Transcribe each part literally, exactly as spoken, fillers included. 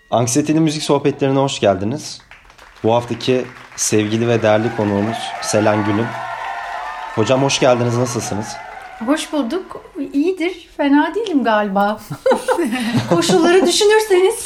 Anksiyeteli Müzik Sohbetlerine hoş geldiniz. Bu haftaki sevgili ve değerli konuğumuz Selen Gül'ün. Hocam hoş geldiniz, nasılsınız? Hoş bulduk. İyidir. Fena değilim galiba. Koşulları düşünürseniz.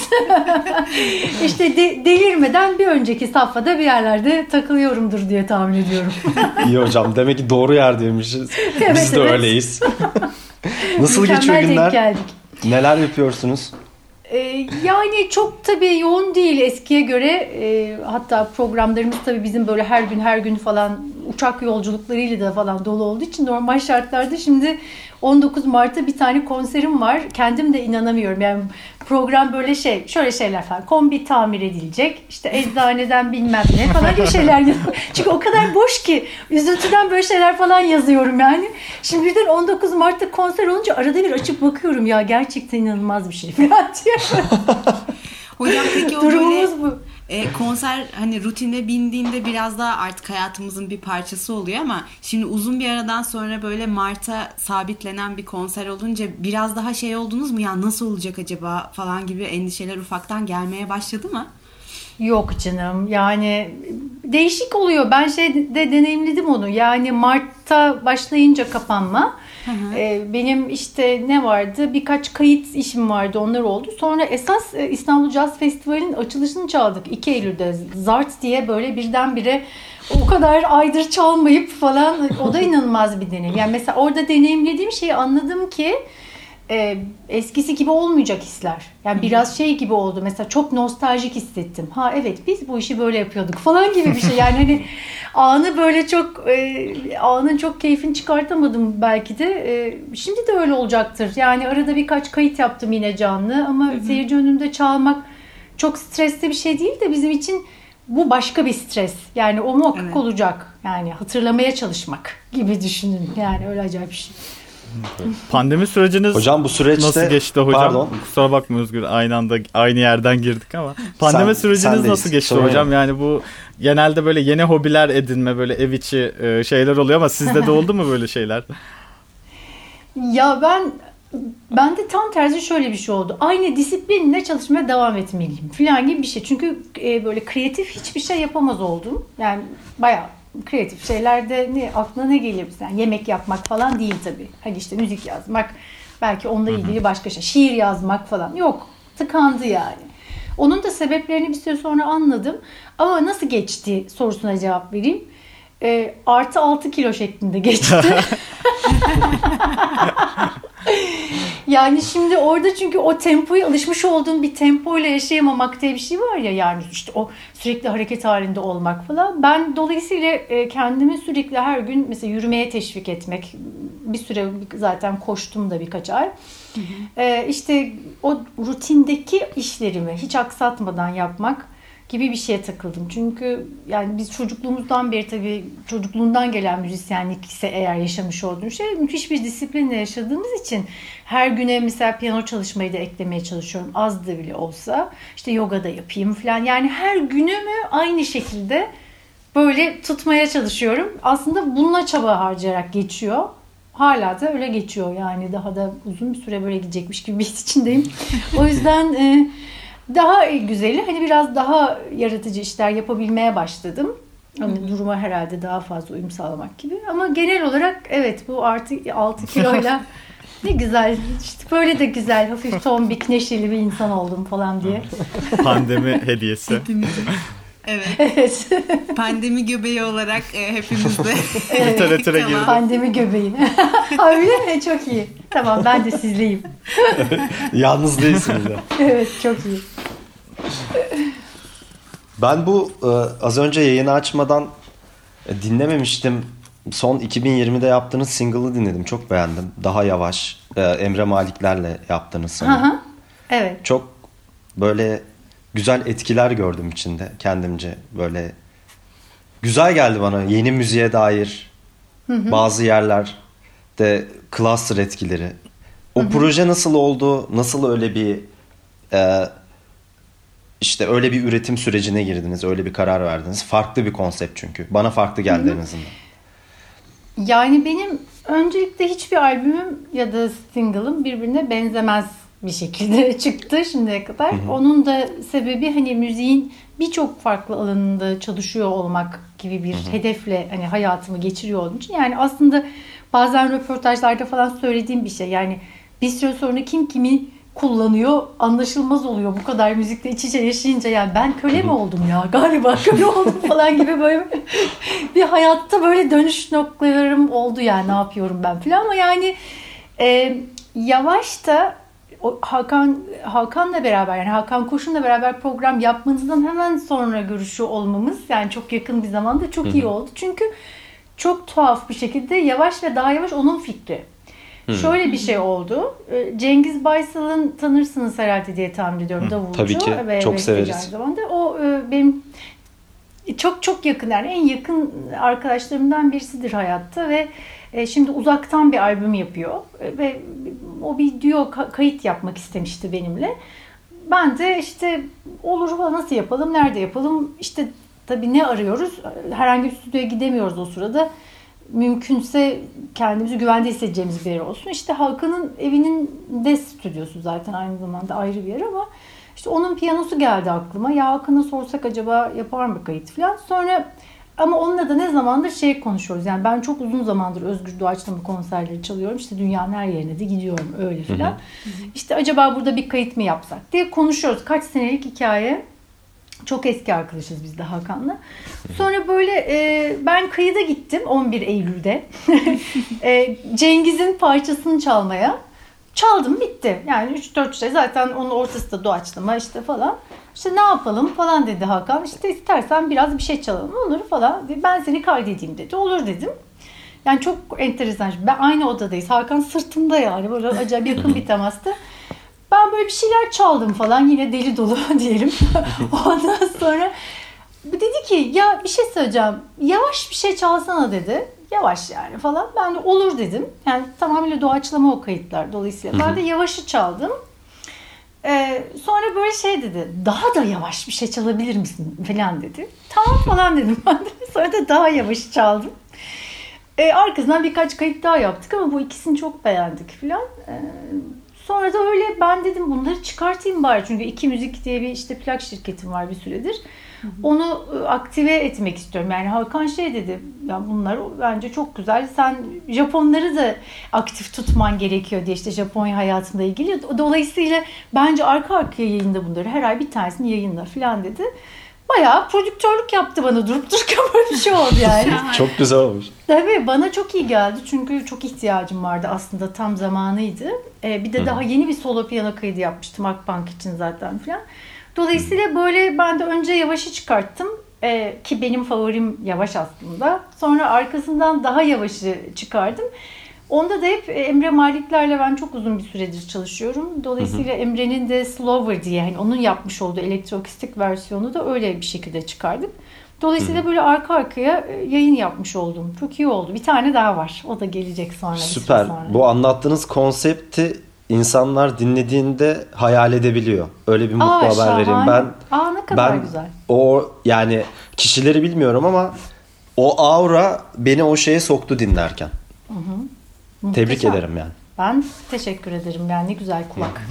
işte de, delirmeden bir önceki safhada bir yerlerde takılıyorumdur diye tahmin ediyorum. İyi hocam. Demek ki doğru yerdeymişiz. Evet, Biz de evet. öyleyiz. Nasıl Mükemmel geçiyor denk günler? geldik. Neler yapıyorsunuz? Ee, yani çok tabii yoğun değil eskiye göre. Ee, hatta programlarımız tabii bizim böyle her gün her gün falan uçak yolculuklarıyla da falan dolu olduğu için normal şartlarda şimdi on dokuz Mart'ta bir tane konserim var. Kendim de inanamıyorum. Yani program böyle şey, şöyle şeyler falan. Kombi tamir edilecek. İşte eczaneden bilmem ne falan gibi şeyler yazıyorum. Çünkü o kadar boş ki üzüntüden böyle şeyler falan yazıyorum yani. Şimdi birden on dokuz Mart'ta konser olunca arada bir açıp bakıyorum ya gerçekten inanılmaz bir şey falan diye. Hocam peki o Durumumuz böyle bu. e, konser hani rutine bindiğinde biraz daha artık hayatımızın bir parçası oluyor ama şimdi uzun bir aradan sonra böyle Mart'a sabitlenen bir konser olunca biraz daha şey oldunuz mu ya, nasıl olacak acaba falan gibi endişeler ufaktan gelmeye başladı mı? Yok canım, yani değişik oluyor. Ben şeyde deneyimledim onu. Yani Mart'ta başlayınca kapanma. Hı hı. Ee, benim işte ne vardı? Birkaç kayıt işim vardı. Onlar oldu. Sonra esas e, İstanbul Jazz Festivali'nin açılışını çaldık. iki Eylül'de. Zart diye böyle birdenbire o kadar aydır çalmayıp falan. O da inanılmaz bir deneyim. Yani mesela orada deneyimlediğim şeyi anladım ki e, eskisi gibi olmayacak hisler. Yani biraz şey gibi oldu. Mesela çok nostaljik hissettim. Ha evet, biz bu işi böyle yapıyorduk falan gibi bir şey. Yani hani anı böyle çok e, anın çok keyfini çıkartamadım belki de. E, şimdi de öyle olacaktır. Yani arada birkaç kayıt yaptım yine canlı ama hı hı. seyirci önünde çalmak çok stresli bir şey değil de bizim için bu başka bir stres. Yani o muhakkak evet. olacak. Yani hatırlamaya çalışmak gibi düşünün. Yani öyle acayip bir şey. Pandemi süreciniz hocam bu süreçte nasıl geçti hocam? Pardon. Kusura bakma Özgür, aynı anda aynı yerden girdik ama pandemi Sen, süreciniz nasıl geçti Sorun hocam? yok. Yani bu genelde böyle yeni hobiler edinme, böyle ev içi şeyler oluyor ama sizde de oldu mu böyle şeyler? Ya ben ben de tam tersi şöyle bir şey oldu. Aynı disiplinle çalışmaya devam etmeliyim falan gibi bir şey. Çünkü e, böyle kreatif hiçbir şey yapamaz oldum. Yani bayağı kreatif şeylerde ne aklına ne gelir? Yani yemek yapmak falan değil tabii. Hani işte müzik yazmak, belki onunla ilgili başka şey. Şiir yazmak falan. Yok. Tıkandı yani. Onun da sebeplerini bir süre sonra anladım. Ama nasıl geçti sorusuna cevap vereyim. E, artı altı kilo şeklinde geçti. Yani şimdi orada çünkü o tempoya alışmış olduğum bir tempoyla yaşayamamak diye bir şey var ya, yani işte o sürekli hareket halinde olmak falan. Ben dolayısıyla kendimi sürekli her gün mesela yürümeye teşvik etmek, bir süre zaten koştum da birkaç ay. Hı hı. Ee, işte o rutindeki işlerimi hiç aksatmadan yapmak gibi bir şeye takıldım. Çünkü yani biz çocukluğumuzdan beri, tabii çocukluğundan gelen müzisyenlik ise eğer yaşamış olduğum şey, müthiş bir disiplinle yaşadığımız için her güne mesela piyano çalışmayı da eklemeye çalışıyorum. Az da bile olsa. İşte yoga da yapayım falan. Yani her günümü aynı şekilde böyle tutmaya çalışıyorum. Aslında bununla çaba harcayarak geçiyor. Hala da öyle geçiyor yani, daha da uzun bir süre böyle gidecekmiş gibi bir his içindeyim. O yüzden e, daha güzeli hani biraz daha yaratıcı işler yapabilmeye başladım. Yani duruma herhalde daha fazla uyum sağlamak gibi. Ama genel olarak evet, bu artı altı kiloyla ne güzel, işte böyle de güzel, hafif tombik, neşeli bir insan oldum falan diye. Pandemi hediyesi. Evet. Evet. Pandemi göbeği olarak e, hepimiz de evet. literatüre girdi. Pandemi göbeği. Öyle mi? Çok iyi. Tamam, ben de sizleyim. Yalnız değilsiniz ya. Evet, çok iyi. Ben bu e, az önce yayını açmadan e, dinlememiştim. Son iki bin yirmide yaptığınız single'ı dinledim. Çok beğendim. Daha yavaş. E, Emre Malikler'le yaptığınız sanırım. Hı hı. Evet. Çok böyle güzel etkiler gördüm içinde kendimce. Böyle güzel geldi bana. Yeni müziğe dair hı hı. bazı yerlerde cluster etkileri. O hı hı. proje nasıl oldu? Nasıl öyle bir e, işte öyle bir üretim sürecine girdiniz? Öyle bir karar verdiniz. Farklı bir konsept çünkü. Bana farklı geldi hı hı. en azından. Yani benim öncelikle hiçbir albümüm ya da single'ım birbirine benzemez bir şekilde çıktı şimdiye kadar. Hı hı. Onun da sebebi hani müziğin birçok farklı alanında çalışıyor olmak gibi bir hı hı. hedefle hani hayatımı geçiriyor olduğum için. Yani aslında bazen röportajlarda falan söylediğim bir şey. Yani bir süre sonra kim kimi kullanıyor anlaşılmaz oluyor bu kadar müzikle iç içe yaşayınca. Yani ben köle mi oldum ya galiba köle oldum falan gibi böyle bir hayatta böyle dönüş noktalarım oldu yani ne yapıyorum ben falan. Ama yani e, Yavaş da o Hakan Hakan'la beraber yani Hakan Koşun'la beraber program yapmanızdan hemen sonra görüşüyor olmamız yani çok yakın bir zamanda çok Hı-hı. iyi oldu. Çünkü çok tuhaf bir şekilde Yavaş ve Daha Yavaş onun fikri. Hı-hı. Şöyle bir şey oldu. Cengiz Baysal'ın tanırsınız herhalde diye tahmin ediyorum. Davulcu. Tabii ki. Ve çok severiz. O benim çok çok yakın yani en yakın arkadaşlarımdan birisidir hayatta ve şimdi uzaktan bir albüm yapıyor ve o bir duo kayıt yapmak istemişti benimle. Ben de işte olur falan nasıl yapalım, nerede yapalım? İşte tabii ne arıyoruz? Herhangi bir stüdyoya gidemiyoruz o sırada. Mümkünse kendimizi güvende hissedeceğimiz bir yer olsun. İşte Hakan'ın evinin de stüdyosu zaten aynı zamanda ayrı bir yer ama işte onun piyanosu geldi aklıma. Ya Hakan'a sorsak acaba yapar mı kayıt falan. Sonra ama onunla da ne zamandır şey konuşuyoruz. Yani ben çok uzun zamandır Özgür Doğaçlama konserleri çalıyorum. İşte dünyanın her yerine de gidiyorum öyle filan. Hı hı. İşte acaba burada bir kayıt mı yapsak diye konuşuyoruz. Kaç senelik hikaye. Çok eski arkadaşız biz de Hakan'la. Sonra böyle e, ben kayıda gittim on bir Eylül'de. e, Cengiz'in parçasını çalmaya. Çaldım bitti. Yani üç dört şey zaten onun ortası da doğaçlama işte falan. İşte ne yapalım falan dedi Hakan. İşte istersen biraz bir şey çalalım olur falan. Ben seni kaydedeyim dedi. Olur dedim. Yani çok enteresan. Ben aynı odadayız. Hakan sırtımda yani. Böyle acayip yakın bir temastı. Ben böyle bir şeyler çaldım falan. Yine deli dolu diyelim. Ondan sonra dedi ki ya bir şey söyleyeceğim. Yavaş bir şey çalsana dedi. Yavaş yani falan. Ben de olur dedim. Yani tamamıyla doğaçlama o kayıtlar dolayısıyla. Ben de yavaşı çaldım. Ee, sonra böyle şey dedi. Daha da yavaş bir şey çalabilir misin falan dedi. Tamam falan dedim ben de. Sonra da daha yavaş çaldım. Ee, arkasından birkaç kayıt daha yaptık ama bu ikisini çok beğendik falan. Ee, sonra da öyle ben dedim bunları çıkartayım bari. Çünkü İki Müzik diye bir işte plak şirketim var bir süredir. Hı hı. Onu aktive etmek istiyorum. Yani Hakan şey dedi. Ya bunlar bence çok güzel. Sen Japonları da aktif tutman gerekiyor diye işte Japonya hayatımla ilgili. Dolayısıyla bence arka arkaya yayında bunları. Her ay bir tanesini yayınla falan dedi. Bayağı prodüktörlük yaptı bana durup dururken böyle bir şey oldu yani. Çok güzel olmuş. Tabii bana çok iyi geldi çünkü çok ihtiyacım vardı aslında tam zamanıydı. Ee, bir de Hı. daha yeni bir solo piyano kaydı yapmıştım Akbank için zaten falan. Dolayısıyla böyle ben de önce Yavaş'ı çıkarttım ee, ki benim favorim Yavaş aslında. Sonra arkasından Daha Yavaş'ı çıkardım. Onda da hep Emre Malikler'le ben çok uzun bir süredir çalışıyorum. Dolayısıyla hı hı. Emre'nin de Slower diye hani onun yapmış olduğu elektroakustik versiyonu da öyle bir şekilde çıkardık. Dolayısıyla hı hı. böyle arka arkaya yayın yapmış oldum. Çok iyi oldu. Bir tane daha var. O da gelecek sonra. Süper. Sonra. Bu anlattığınız konsepti insanlar dinlediğinde hayal edebiliyor. Öyle bir mutlu Aa, haber şahane. vereyim. Ben Aa, ne kadar ben güzel. O yani kişileri bilmiyorum ama o aura beni o şeye soktu dinlerken. Hı hı. Muhteşem. Tebrik ederim yani. Ben teşekkür ederim yani ne güzel kulak.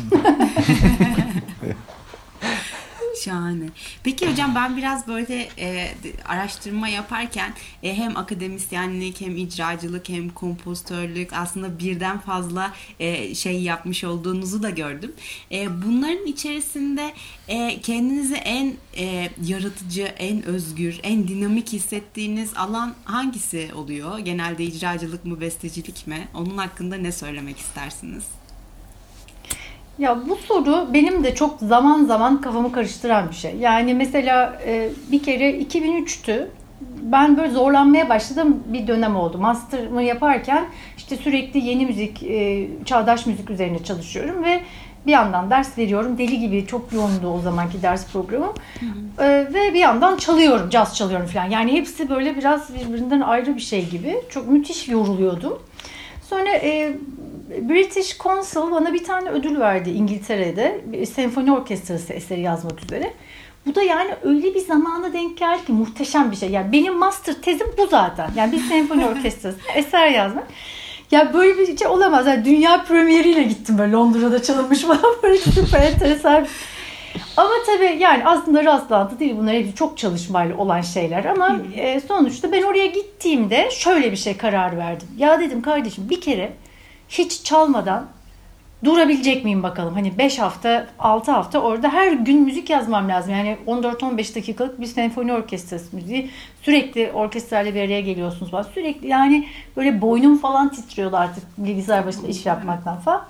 Şahane. Peki hocam ben biraz böyle e, araştırma yaparken e, hem akademisyenlik hem icracılık hem kompozitörlük aslında birden fazla e, şey yapmış olduğunuzu da gördüm. E, bunların içerisinde e, kendinizi en e, yaratıcı, en özgür, en dinamik hissettiğiniz alan hangisi oluyor? Genelde icracılık mı, bestecilik mi? Onun hakkında ne söylemek istersiniz? Ya bu soru benim de çok zaman zaman kafamı karıştıran bir şey. Yani mesela e, bir kere iki bin üçtü. Ben böyle zorlanmaya başladığım bir dönem oldu. Master'ımı yaparken işte sürekli yeni müzik, e, çağdaş müzik üzerine çalışıyorum ve bir yandan ders veriyorum. Deli gibi çok yoğundu o zamanki ders programım. Hı hı. E, ve bir yandan çalıyorum, caz çalıyorum falan. Yani hepsi böyle biraz birbirinden ayrı bir şey gibi. Çok müthiş yoruluyordum. Sonra e, British Council bana bir tane ödül verdi İngiltere'de. Bir senfoni orkestrası eseri yazmak üzere. Bu da yani öyle bir zamana denk geldi ki muhteşem bir şey. Yani benim master tezim bu zaten. Yani bir senfoni orkestrası eser yazmak. Ya böyle bir şey olamaz. Yani dünya premieriyle gittim böyle Londra'da çalınmış falan böyle süper enteresan. Ama tabii yani aslında rastlantı değil. Bunlar hepsi çok çalışmayla olan şeyler. Ama e, sonuçta ben oraya gittiğimde şöyle bir şey karar verdim. Ya dedim kardeşim bir kere hiç çalmadan durabilecek miyim bakalım. Hani beş hafta, altı hafta orada her gün müzik yazmam lazım. Yani on dört on beş dakikalık bir senfoni orkestrası müziği. Sürekli orkestrayla bir araya geliyorsunuz falan. Sürekli yani böyle boynum falan titriyordu artık bilgisayar başında iş yapmaktan falan.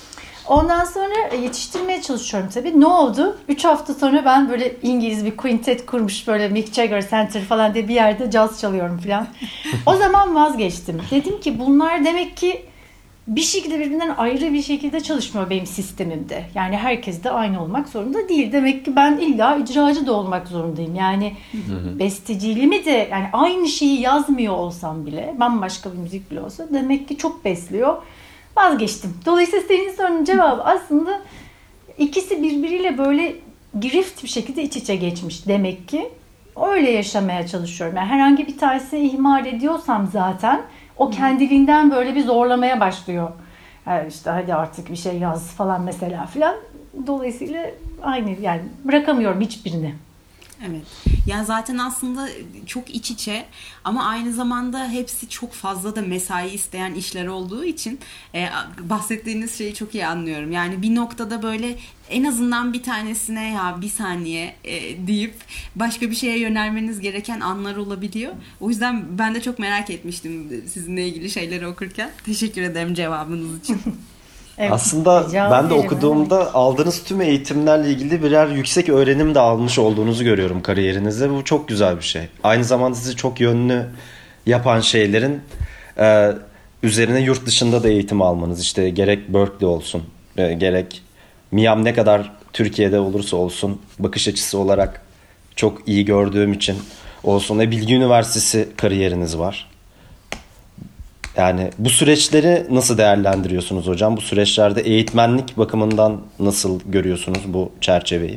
Ondan sonra yetiştirmeye çalışıyorum tabii. Ne oldu? Üç hafta sonra ben böyle İngiliz bir quintet kurmuş böyle Mick Jagger Center falan diye bir yerde caz çalıyorum falan. O zaman vazgeçtim. Dedim ki bunlar demek ki bir şekilde birbirinden ayrı bir şekilde çalışmıyor benim sistemimde. Yani herkes de aynı olmak zorunda değil. Demek ki ben illa icracı da olmak zorundayım. Yani besteciliğimi de yani aynı şeyi yazmıyor olsam bile, bambaşka bir müzik bile olsa demek ki çok besliyor. Vazgeçtim. Dolayısıyla senin sorunun cevabı aslında ikisi birbiriyle böyle girift bir şekilde iç içe geçmiş demek ki. Öyle yaşamaya çalışıyorum. Yani herhangi bir tanesini ihmal ediyorsam zaten o kendiliğinden böyle bir zorlamaya başlıyor. Yani işte hadi artık bir şey yaz falan mesela filan. Dolayısıyla aynı yani bırakamıyorum hiçbirini. Evet. Yani zaten aslında çok iç içe ama aynı zamanda hepsi çok fazla da mesai isteyen işler olduğu için e, bahsettiğiniz şeyi çok iyi anlıyorum. Yani bir noktada böyle en azından bir tanesine ya bir saniye e, deyip başka bir şeye yönelmeniz gereken anlar olabiliyor. O yüzden ben de çok merak etmiştim sizinle ilgili şeyleri okurken. Teşekkür ederim cevabınız için. Evet, aslında ben de okuduğumda evet. aldığınız tüm eğitimlerle ilgili birer yüksek öğrenim de almış olduğunuzu görüyorum kariyerinizde. Bu çok güzel bir şey. Aynı zamanda sizi çok yönlü yapan şeylerin e, üzerine yurt dışında da eğitim almanız. İşte gerek Berkeley olsun, e, gerek M I A M ne kadar Türkiye'de olursa olsun bakış açısı olarak çok iyi gördüğüm için olsun. E, Bilgi Üniversitesi kariyeriniz var. Yani bu süreçleri nasıl değerlendiriyorsunuz hocam? Bu süreçlerde eğitmenlik bakımından nasıl görüyorsunuz bu çerçeveyi?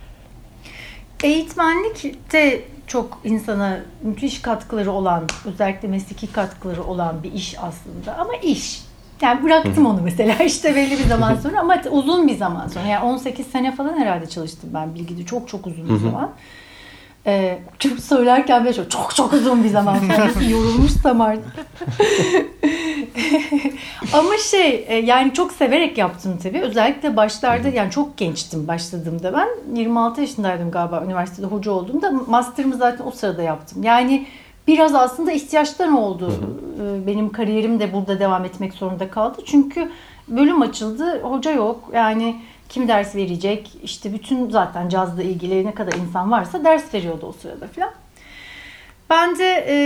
Eğitmenlik de çok insana müthiş katkıları olan, özellikle mesleki katkıları olan bir iş aslında. Ama iş. Yani bıraktım onu mesela işte belli bir zaman sonra ama uzun bir zaman sonra. Yani on sekiz sene falan herhalde çalıştım ben Bilgi'de. Çok çok uzun bir zaman. Ee, çok söylerken böyle çok çok, çok uzun bir zaman kendisi yorulmuşsam artık. Ama şey yani çok severek yaptım tabii. Özellikle başlarda yani çok gençtim başladığımda ben. yirmi altı yaşındaydım galiba üniversitede hoca olduğumda. Master'ımı zaten o sırada yaptım. Yani biraz aslında ihtiyaçtan oldu. Benim kariyerim de burada devam etmek zorunda kaldı. Çünkü bölüm açıldı, hoca yok. Yani kim ders verecek? İşte bütün zaten cazla ilgili ne kadar insan varsa ders veriyordu o sırada falan. Ben de e,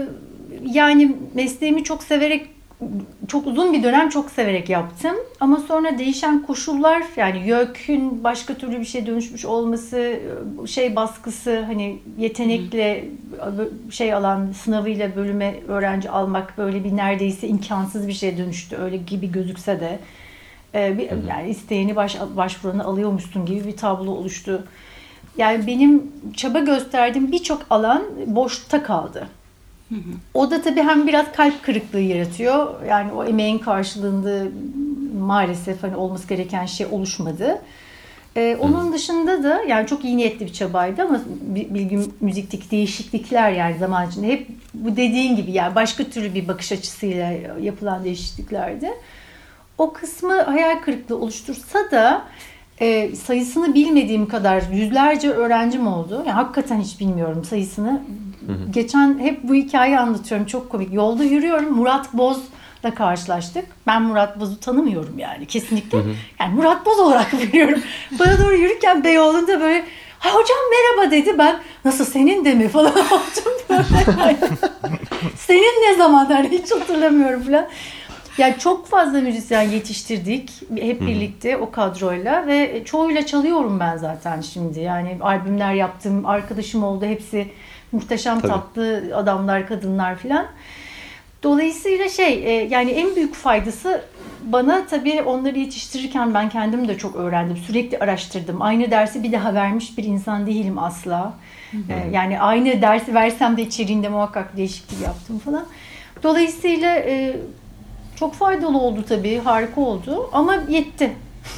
yani mesleğimi çok severek, çok uzun bir dönem çok severek yaptım. Ama sonra değişen koşullar yani YÖK'ün başka türlü bir şeye dönüşmüş olması, şey baskısı hani yetenekle şey alan sınavıyla bölüme öğrenci almak böyle bir neredeyse imkansız bir şeye dönüştü. Öyle gibi gözükse de. Bir, yani isteyeni baş, başvuranı alıyormuşsun gibi bir tablo oluştu. Yani benim çaba gösterdiğim birçok alan boşta kaldı. Hı hı. O da tabii hem biraz kalp kırıklığı yaratıyor. Yani o emeğin karşılığında maalesef hani olması gereken şey oluşmadı. Ee, onun hı. dışında da yani çok iyi niyetli bir çabaydı ama bilgi müzikteki değişiklikler yani zaman içinde hep bu dediğin gibi yani başka türlü bir bakış açısıyla yapılan değişikliklerdi. O kısmı hayal kırıklığı oluştursa da e, sayısını bilmediğim kadar yüzlerce öğrencim oldu. Yani hakikaten hiç bilmiyorum sayısını. Hı hı. Geçen hep bu hikayeyi anlatıyorum. Çok komik. Yolda yürüyorum. Murat Boz'la karşılaştık. Ben Murat Boz'u tanımıyorum yani kesinlikle. Hı hı. Yani Murat Boz olarak biliyorum. Bana doğru yürürken Beyoğlu'nda böyle ha hocam merhaba dedi. Ben nasıl senin de mi falan oldum böyle. Senin ne zaman hani hiç hatırlamıyorum falan. Yani çok fazla müzisyen yetiştirdik hep birlikte o kadroyla ve çoğuyla çalıyorum ben zaten şimdi. Yani albümler yaptım, arkadaşım oldu, hepsi muhteşem Tabii. tatlı adamlar, kadınlar filan. Dolayısıyla şey yani en büyük faydası bana tabii onları yetiştirirken ben kendim de çok öğrendim. Sürekli araştırdım. Aynı dersi bir daha vermiş bir insan değilim asla. Hı hı. Yani aynı dersi versem de içeriğinde muhakkak değişiklik yaptım falan. Dolayısıyla Çok faydalı oldu tabii, harika oldu ama yetti.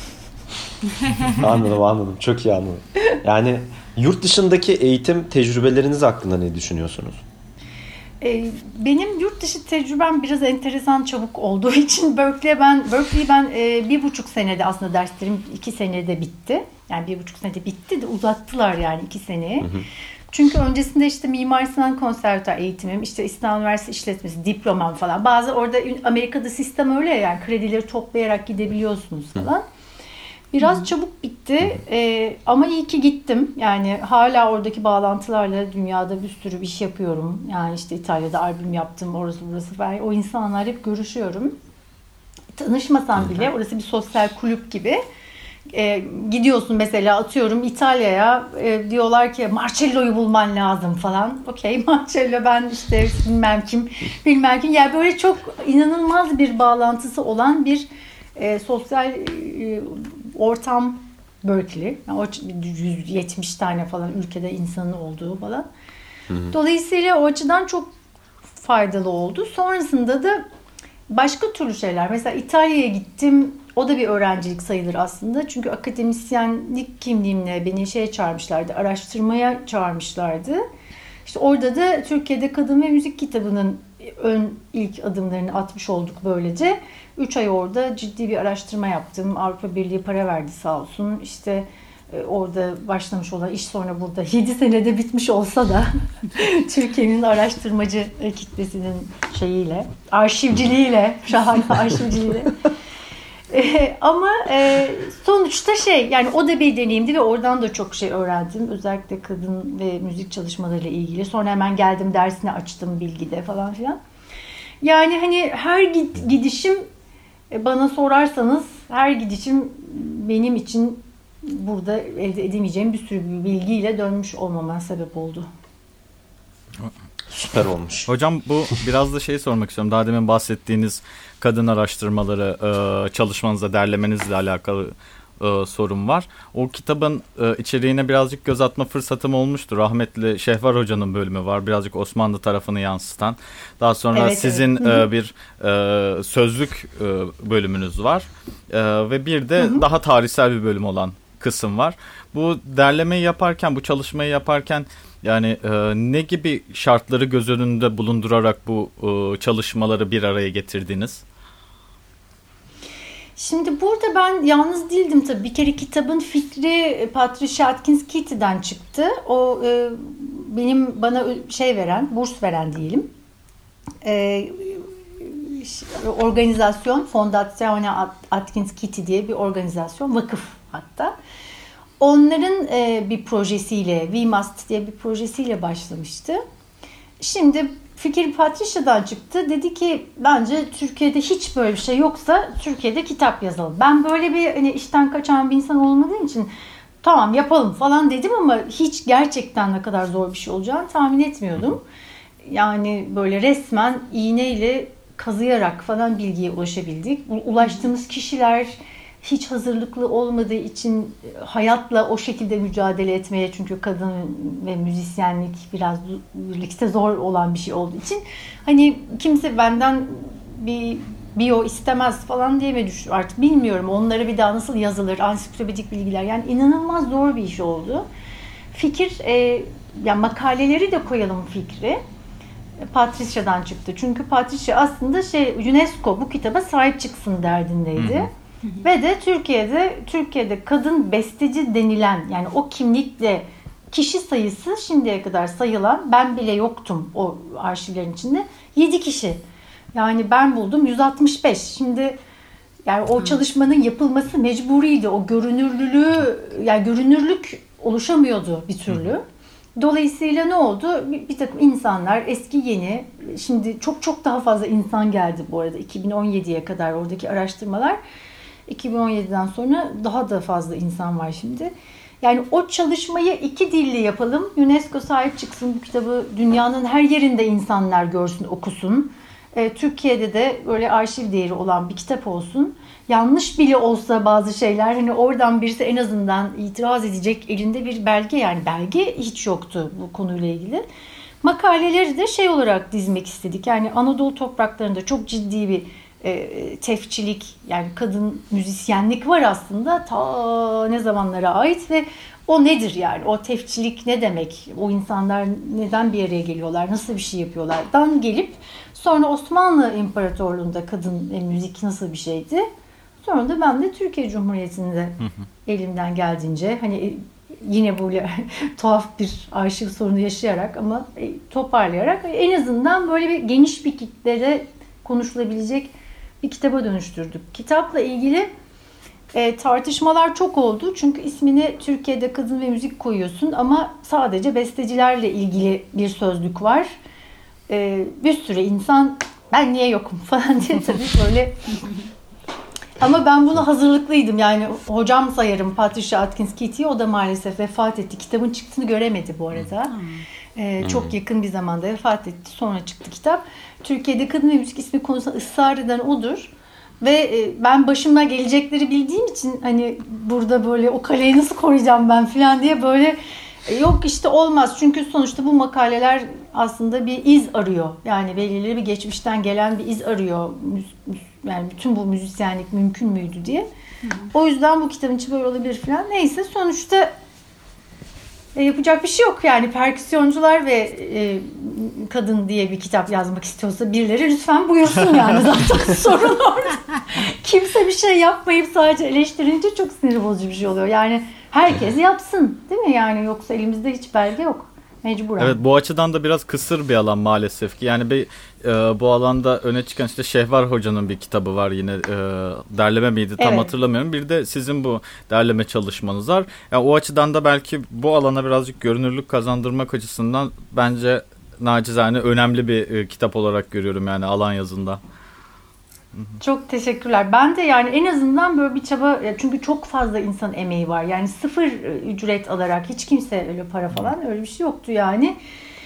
Anladım anladım, çok iyi anladım. Yani yurt dışındaki eğitim tecrübeleriniz hakkında ne düşünüyorsunuz? Benim yurt dışı tecrübem biraz enteresan, çabuk olduğu için Berkeley'e ben Berkeley'i ben e, bir buçuk senede, aslında derslerim iki senede bitti. Yani bir buçuk senede bitti de uzattılar yani iki seneye. Hı hı. Çünkü öncesinde işte Mimar Sinan Konservatuar eğitimim, işte İstanbul Üniversitesi İşletmesi diplomam falan. Bazı orada Amerika'da sistem öyle ya, yani kredileri toplayarak gidebiliyorsunuz falan. Hı. Biraz hmm. çabuk bitti ee, ama iyi ki gittim. Yani hala oradaki bağlantılarla dünyada bir sürü bir iş yapıyorum. Yani işte İtalya'da albüm yaptım, orası burası falan. O insanlarla hep görüşüyorum. Tanışmasam bile, orası bir sosyal kulüp gibi. Ee, gidiyorsun mesela, atıyorum İtalya'ya, e, diyorlar ki Marcello'yu bulman lazım falan. Okey, Marcello, ben işte bilmem kim, bilmem kim. Yani böyle çok inanılmaz bir bağlantısı olan bir e, sosyal e, ortam Berkeley. Yani o yüz yetmiş tane falan ülkede insanın olduğu falan. Hı hı. Dolayısıyla o açıdan çok faydalı oldu. Sonrasında da başka türlü şeyler. Mesela İtalya'ya gittim. O da bir öğrencilik sayılır aslında. Çünkü akademisyenlik kimliğimle beni şeye çağırmışlardı. Araştırmaya çağırmışlardı. İşte orada da Türkiye'de Kadın ve Müzik kitabının ön ilk adımlarını atmış olduk böylece. Üç ay orada ciddi bir araştırma yaptım. Avrupa Birliği para verdi sağ olsun. İşte orada başlamış olan iş sonra burada yedi senede bitmiş olsa da Türkiye'nin araştırmacı kitlesinin şeyiyle, arşivciliğiyle, şahane arşivciliğiyle. Ee, ama e, sonuçta şey, yani o da bir deneyimdi ve oradan da çok şey öğrendim. Özellikle kadın ve müzik çalışmalarıyla ilgili. Sonra hemen geldim, dersini açtım Bilgi'de falan filan. Yani hani her gidişim, bana sorarsanız her gidişim benim için burada elde edemeyeceğim bir sürü bir bilgiyle dönmüş olmama sebep oldu. Süper olmuş. Hocam, bu biraz da şey sormak istiyorum. Daha demin bahsettiğiniz kadın araştırmaları çalışmanızla, derlemenizle alakalı sorun var. O kitabın içeriğine birazcık göz atma fırsatım olmuştu. Rahmetli Şehvar Hoca'nın bölümü var. Birazcık Osmanlı tarafını yansıtan. Daha sonra evet, sizin evet. bir sözlük bölümünüz var. Ve bir de hı hı. daha tarihsel bir bölüm olan kısım var. Bu derlemeyi yaparken, bu çalışmayı yaparken yani e, ne gibi şartları göz önünde bulundurarak bu e, çalışmaları bir araya getirdiniz? Şimdi burada ben yalnız değildim tabii. Bir kere kitabın fikri Patricia Atkins Kitty'den çıktı. O e, benim bana şey veren, burs veren diyelim. E, organizasyon, Fondazione Atkins Kitty diye bir organizasyon, vakıf hatta. Onların e, bir projesiyle, We Must diye bir projesiyle başlamıştı. Şimdi fikir Patricia'dan çıktı. Dedi ki bence Türkiye'de hiç böyle bir şey yoksa Türkiye'de kitap yazalım. Ben böyle bir hani işten kaçan bir insan olmadığım için tamam yapalım falan dedim ama hiç gerçekten ne kadar zor bir şey olacağını tahmin etmiyordum. Yani böyle resmen iğneyle kazıyarak falan bilgiye ulaşabildik. Ulaştığımız kişiler hiç hazırlıklı olmadığı için hayatla o şekilde mücadele etmeye, çünkü kadın ve müzisyenlik biraz birlikte zor olan bir şey olduğu için hani kimse benden bir biyo istemez falan diye mi düşün artık bilmiyorum, onları bir daha nasıl yazılır, ansiklopedik bilgiler, yani inanılmaz zor bir iş oldu. Fikir e, yani makaleleri de koyalım fikri Patricia'dan çıktı. Çünkü Patricia aslında şey, UNESCO bu kitaba sahip çıksın derdindeydi. Hı hı. Ve de Türkiye'de Türkiye'de kadın besteci denilen, yani o kimlikle kişi sayısı şimdiye kadar sayılan, ben bile yoktum o arşivlerin içinde, yedi kişi. Yani ben buldum yüz altmış beş. Şimdi yani o çalışmanın yapılması mecburiydi. O görünürlülüğü, yani görünürlük oluşamıyordu bir türlü. Dolayısıyla ne oldu? Bir, bir takım insanlar, eski yeni, şimdi çok çok daha fazla insan geldi bu arada iki bin on yediye kadar oradaki araştırmalar. iki bin on yediden sonra daha da fazla insan var şimdi. Yani o çalışmayı iki dilli yapalım. UNESCO sahip çıksın, bu kitabı dünyanın her yerinde insanlar görsün, okusun. E, Türkiye'de de böyle arşiv değeri olan bir kitap olsun. Yanlış bile olsa bazı şeyler, hani oradan birisi en azından itiraz edecek elinde bir belge, yani belge hiç yoktu bu konuyla ilgili. Makaleleri de şey olarak dizmek istedik. Yani Anadolu topraklarında çok ciddi bir e, tefçilik, yani kadın müzisyenlik var aslında ta ne zamanlara ait ve o nedir yani? O tefçilik ne demek? O insanlar neden bir araya geliyorlar? Nasıl bir şey yapıyorlar?dan gelip sonra Osmanlı İmparatorluğu'nda kadın ve müzik nasıl bir şeydi? Sonra da ben de Türkiye Cumhuriyeti'nde hı hı. elimden geldiğince hani yine böyle tuhaf bir arşiv sorunu yaşayarak ama toparlayarak en azından böyle bir geniş bir kitlede konuşulabilecek bir kitaba dönüştürdük. Kitapla ilgili E, tartışmalar çok oldu. Çünkü ismini Türkiye'de kadın ve müzik koyuyorsun ama sadece bestecilerle ilgili bir sözlük var. E, bir sürü insan ben niye yokum falan diye tabii böyle. Ama ben buna hazırlıklıydım. Yani hocam sayarım Patricia Atkins Kitty'yi. O da maalesef vefat etti. Kitabın çıktığını göremedi bu arada. E, çok yakın bir zamanda vefat etti. Sonra çıktı kitap. Türkiye'de kadın ve müzik ismi konusunda ısrar eden odur. Ve ben başıma gelecekleri bildiğim için hani burada böyle o kaleyi nasıl koruyacağım ben falan diye böyle yok işte olmaz. Çünkü sonuçta bu makaleler aslında bir iz arıyor. Yani belirli bir geçmişten gelen bir iz arıyor. Yani bütün bu müzisyenlik mümkün müydü diye. Hı hı. O yüzden bu kitabın içi böyle olabilir falan. Neyse sonuçta E, yapacak bir şey yok yani perküsyoncular ve e, kadın diye bir kitap yazmak istiyorsa birileri lütfen buyursun yani zaten sorun orada. Kimse bir şey yapmayıp sadece eleştirince çok sinir bozucu bir şey oluyor. Yani herkes yapsın değil mi yani yoksa elimizde hiç belge yok. Mecburen. Evet bu açıdan da biraz kısır bir alan maalesef ki. Yani bir e, bu alanda öne çıkan işte Şehvar Hoca'nın bir kitabı var yine e, derleme miydi tam evet. hatırlamıyorum. Bir de sizin bu derleme çalışmanız var. Yani o açıdan da belki bu alana birazcık görünürlük kazandırmak açısından bence nacizane önemli bir e, kitap olarak görüyorum yani alan yazında. Çok teşekkürler. Ben de yani en azından böyle bir çaba çünkü çok fazla insan emeği var. Yani sıfır ücret alarak hiç kimse öyle para falan öyle bir şey yoktu yani.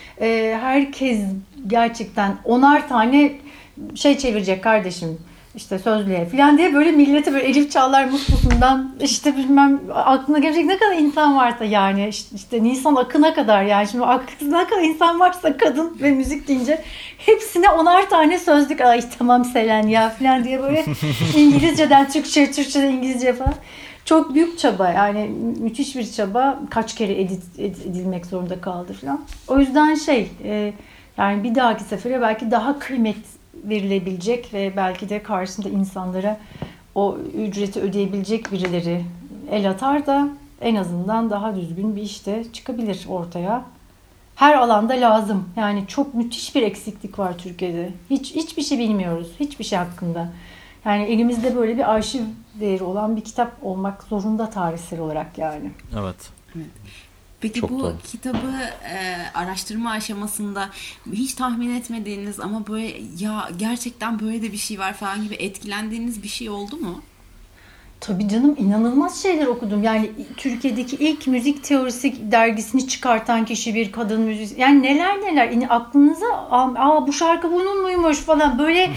Ee, herkes gerçekten onar tane şey çevirecek kardeşim işte sözlüğe falan diye böyle millete böyle Elif Çağlar Muslu'sundan işte bilmem aklına gelecek ne kadar insan varsa yani işte, işte Nisan Akın'a kadar yani şimdi aklına ne kadar insan varsa kadın ve müzik deyince hepsine onar tane sözlük ay tamam Selen ya falan diye böyle İngilizceden Türkçe, Türkçeden İngilizce falan. Çok büyük çaba yani müthiş bir çaba kaç kere edit, edit edilmek zorunda kaldı falan. O yüzden şey e, yani bir dahaki sefere belki daha kıymet verilebilecek ve belki de karşısında insanlara o ücreti ödeyebilecek birileri el atar da en azından daha düzgün bir işte çıkabilir ortaya. Her alanda lazım. Yani çok müthiş bir eksiklik var Türkiye'de. Hiç hiçbir şey bilmiyoruz. Hiçbir şey hakkında. Yani elimizde böyle bir arşiv değeri olan bir kitap olmak zorunda tarihsel olarak yani. Evet. Evet. Peki çok bu doğru. Kitabı e, araştırma aşamasında hiç tahmin etmediğiniz ama böyle ya gerçekten böyle de bir şey var falan gibi etkilendiğiniz bir şey oldu mu? Tabii canım inanılmaz şeyler okudum. Yani Türkiye'deki ilk müzik teorisi dergisini çıkartan kişi bir kadın müzik. Yani neler neler yani aklınıza aa bu şarkı bunun muymuş falan böyle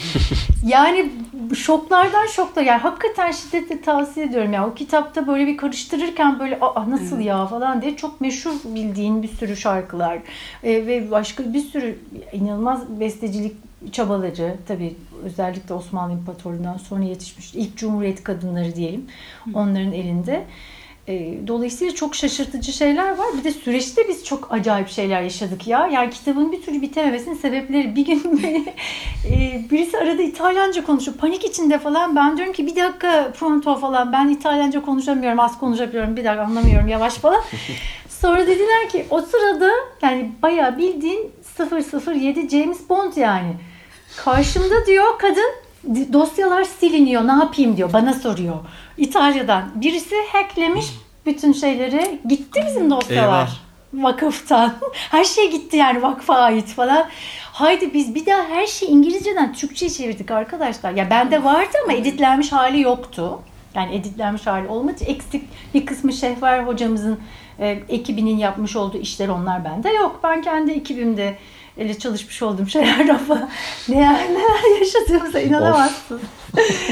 yani şoklardan şoklar. Yani hakikaten şiddetle tavsiye ediyorum. Yani o kitapta böyle bir karıştırırken böyle aa nasıl evet. ya falan diye çok meşhur bildiğin bir sürü şarkılar ee, ve başka bir sürü inanılmaz bestecilik çabaları tabii özellikle Osmanlı İmparatorluğu'ndan sonra yetişmiş ilk Cumhuriyet kadınları diyelim onların elinde. Dolayısıyla çok şaşırtıcı şeyler var. Bir de süreçte biz çok acayip şeyler yaşadık ya. Yani kitabın bir türlü bitememesinin sebepleri bir gün beni birisi arada İtalyanca konuşuyor. Panik içinde falan. Ben diyorum ki bir dakika pronto falan. Ben İtalyanca konuşamıyorum. Az konuşabiliyorum. Bir dakika anlamıyorum. Yavaş falan. Sonra dediler ki o sırada yani bayağı bildiğin sıfır sıfır yedi James Bond yani. Karşımda diyor kadın dosyalar siliniyor ne yapayım diyor bana soruyor. İtalya'dan birisi hacklemiş bütün şeyleri gitti bizim dosyalar. Eyvah. Vakıftan. Her şey gitti yani vakfa ait falan. Haydi biz bir daha her şeyi İngilizceden Türkçe'ye çevirdik arkadaşlar. Ya bende vardı ama editlenmiş hali yoktu. Yani editlenmiş hali olmadı. Eksik bir kısmı Şehvar hocamızın e, ekibinin yapmış olduğu işler onlar bende yok. Ben kendi ekibimde ele çalışmış olduğum şeylerden falan ne neler yaşadığımıza inanamazsın.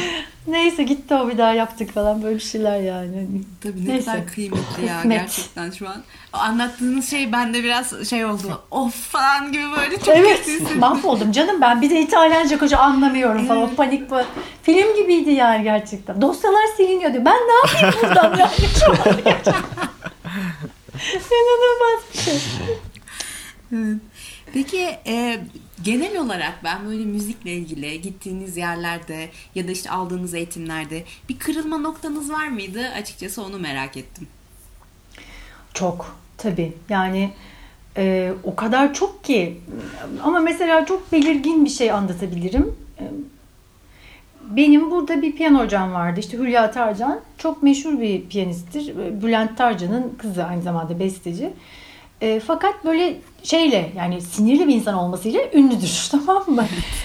Neyse gitti o, bir daha yaptık falan böyle bir şeyler yani. Tabii ne Neyse. kadar kıymetli ya Kısmet. gerçekten şu an. O anlattığınız şey bende biraz şey oldu. Of falan gibi böyle çok Evet, kötü hissettim. mahvoldum canım ben. Bir de İtalyanca koca anlamıyorum falan. Evet. Panik bu. Film gibiydi yani gerçekten. Dosyalar siliniyor diyor. Ben ne yapayım buradan yani? Şu an gerçekten. İnanılmaz bir şey. Evet. Peki e, genel olarak ben böyle müzikle ilgili gittiğiniz yerlerde ya da işte aldığınız eğitimlerde bir kırılma noktanız var mıydı? Açıkçası onu merak ettim. Çok tabii yani e, o kadar çok ki, ama mesela çok belirgin bir şey anlatabilirim. E, benim burada bir piyano hocam vardı, işte Hülya Tarcan, çok meşhur bir piyanisttir. Bülent Tarcan'ın kızı, aynı zamanda besteci. E, fakat böyle şeyle, yani sinirli bir insan olmasıyla ünlüdür, tamam mı?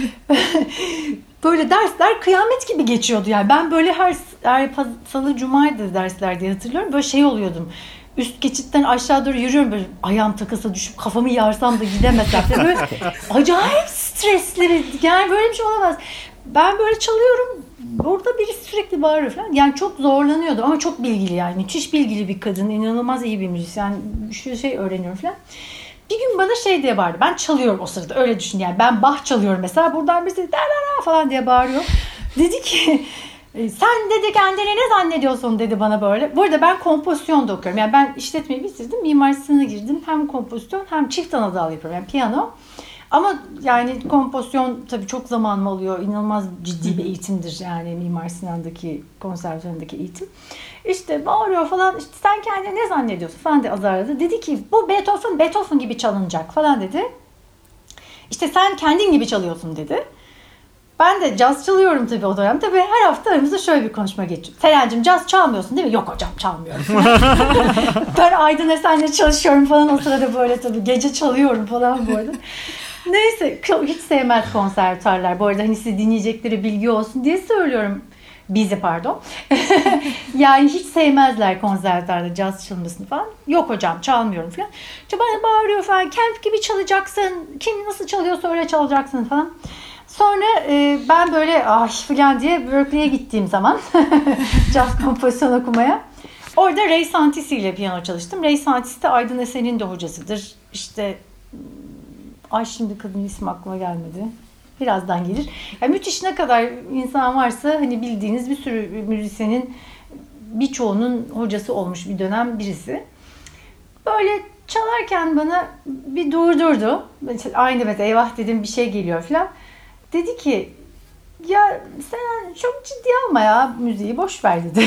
Böyle dersler kıyamet gibi geçiyordu yani. Ben böyle her, her salı cumaydı dersler diye hatırlıyorum. Böyle şey oluyordum. Üst geçitten aşağı doğru yürüyorum, böyle ayağım takılsa düşüp kafamı yarsam da gidemesem. Böyle acayip stresleri, yani böyle bir şey olamaz. Ben böyle çalıyorum, orada biri sürekli bağırıyor falan. Yani çok zorlanıyordum ama çok bilgili yani. Müthiş bilgili bir kadın, inanılmaz iyi bir müzisyen. Bir sürü şey öğreniyorum falan. Bir gün bana şey diye bağırdı. Ben çalıyorum o sırada, öyle düşün yani. Ben Bach çalıyorum mesela. Buradan birisi da falan diye bağırıyor. Dedi ki sen dedi kendini ne zannediyorsun dedi bana böyle. Bu arada ben kompozisyon da okuyorum. Yani ben işletmeyi bitirdim. Mimar Sinan'a girdim. Hem kompozisyon hem çift ana dal yapıyorum. Yani piyano. Ama yani kompozisyon tabii çok zamanım oluyor. İnanılmaz ciddi bir eğitimdir yani Mimar Sinan'daki, konservatuvarındaki eğitim. İşte bağırıyor falan, işte sen kendini ne zannediyorsun falan diye azarladı. Dedi ki bu Beethoven, Beethoven gibi çalınacak falan dedi. İşte sen kendin gibi çalıyorsun dedi. Ben de caz çalıyorum tabii o dönem. Tabii her hafta aramızda şöyle bir konuşma geçiyor. Serencim caz çalmıyorsun değil mi? Yok hocam çalmıyorum. Ben Aydın Esen'le çalışıyorum falan o sırada, böyle tabii gece çalıyorum falan bu arada. Neyse, hiç sevmez konservatuarlar. Bu arada hani size dinleyecekleri bilgi olsun diye söylüyorum. Bizi pardon. Yani hiç sevmezler konservatuarda caz çalmasını falan. Yok hocam çalmıyorum falan. İşte bana bağırıyor falan. Kemp gibi çalacaksın. Kim nasıl çalıyorsa öyle çalacaksın falan. Sonra e, ben böyle ah falan diye Berkeley'e gittiğim zaman caz kompozisyon okumaya. Orada Ray Santisi ile piyano çalıştım. Ray Santisi de Aydın Esen'in de hocasıdır. İşte ay şimdi kadın ismi aklıma gelmedi. Birazdan gelir. Yani müthiş, ne kadar insan varsa hani bildiğiniz bir sürü müzisyenin birçoğunun hocası olmuş bir dönem birisi. Böyle çalarken bana bir durdurdu. Aynı mesela eyvah dedim bir şey geliyor falan. Dedi ki ya sen çok ciddi alma ya müziği, boş ver dedi.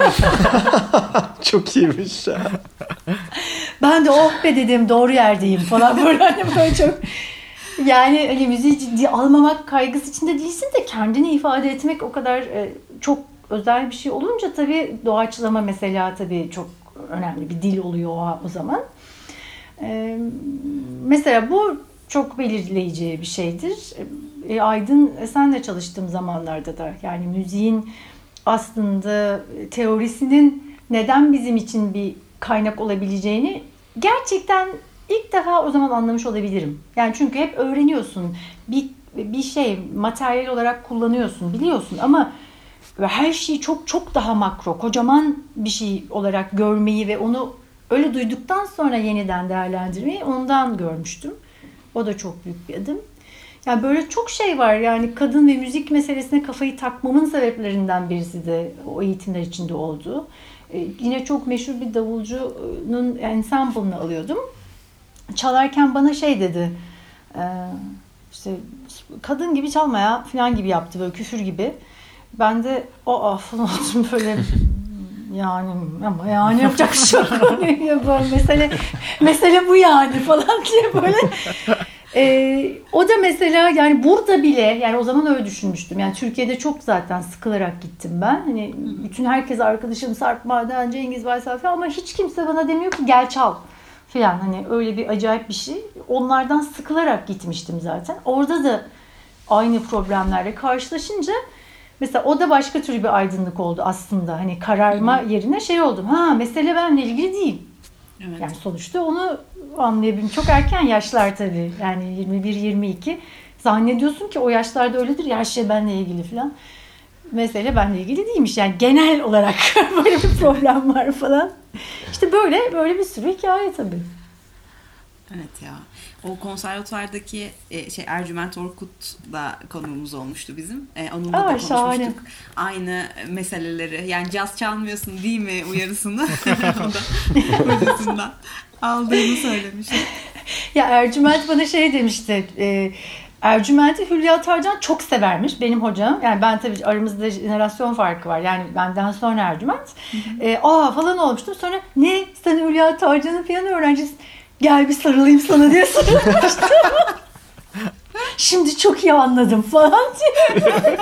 Çok iyiymiş ya. Ben de oh be dedim, doğru yerdeyim falan böyle, hani böyle çok, yani hani müziği ciddi almamak kaygısı içinde değilsin de kendini ifade etmek o kadar e, çok özel bir şey olunca tabii doğaçlama mesela tabii çok önemli bir dil oluyor o, o zaman. E, mesela bu çok belirleyici bir şeydir. E, Aydın Esen'le çalıştığım zamanlarda da yani müziğin aslında teorisinin neden bizim için bir kaynak olabileceğini gerçekten ilk defa o zaman anlamış olabilirim. Yani çünkü hep öğreniyorsun. Bir, bir şey materyal olarak kullanıyorsun, biliyorsun ama her şeyi çok çok daha makro, kocaman bir şey olarak görmeyi ve onu öyle duyduktan sonra yeniden değerlendirmeyi ondan görmüştüm. O da çok büyük bir adım. Yani böyle çok şey var. Yani kadın ve müzik meselesine kafayı takmamın sebeplerinden birisi de o eğitimler içinde oldu. Ee, yine çok meşhur bir davulcunun ensemble'ını alıyordum. Çalarken bana şey dedi. E, işte kadın gibi çalma ya falan gibi yaptı, böyle küfür gibi. Ben de o ah falan oldum böyle. Yani ama yani yapacak bir şey yok. mesele, mesele bu yani falan diye böyle. Ee, o da mesela yani burada bile, yani o zaman öyle düşünmüştüm. Yani Türkiye'de çok zaten sıkılarak gittim ben. Hani bütün herkes arkadaşım, Sarp Maden, Cengiz Baysal falan, ama hiç kimse bana demiyor ki gel çal falan. Hani öyle bir acayip bir şey. Onlardan sıkılarak gitmiştim zaten. Orada da aynı problemlerle karşılaşınca mesela o da başka tür bir aydınlık oldu aslında. Hani kararma yerine şey oldum. Ha, mesele benimle ilgili değil. Evet. Yani sonuçta onu anlayabildim. Çok erken yaşlar tabii. Yani yirmi bir yirmi iki. Zannediyorsun ki o yaşlarda öyledir ya, her şey benimle ilgili falan. mesele benimle ilgili değilmiş. Yani genel olarak böyle bir problem var falan. İşte böyle böyle bir sürü hikaye tabii. Evet ya. O konservatuvardaki e, şey Ercüment Orkut da konuğumuz olmuştu bizim. E, onunla Aa, da konuşmuştuk. Şahane. Aynı meseleleri. Yani caz çalmıyorsun değil mi uyarısını o da hocasından aldığını söylemişti. Ya Ercüment bana şey demişti. E, Ercüment'i Hülya Tarcan çok severmiş benim hocam. Yani ben tabii aramızda jenerasyon farkı var. Yani benden sonra Ercüment. E, aa falan olmuştum. Sonra ne sen Hülya Tarcan'ın piyano öğrencisi, gel bir sarılayım sana diye sarılmıştım. Şimdi çok iyi anladım falan diye.